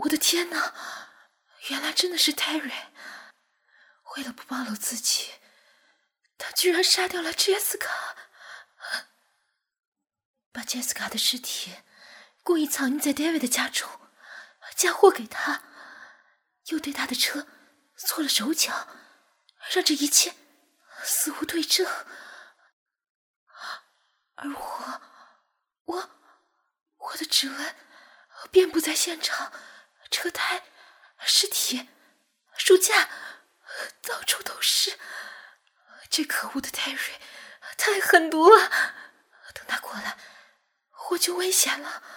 我的天哪，原来真的是泰瑞。为了不暴露自己，他居然杀掉了杰斯卡，把杰斯卡的尸体故意藏匿在 David 的家中，嫁祸给他，又对他的车做了手脚，让这一切似乎对证。而我的指纹遍布在现场，车胎、尸体、书架，到处都是。这可恶的泰瑞太狠毒了，等他过来我就危险了。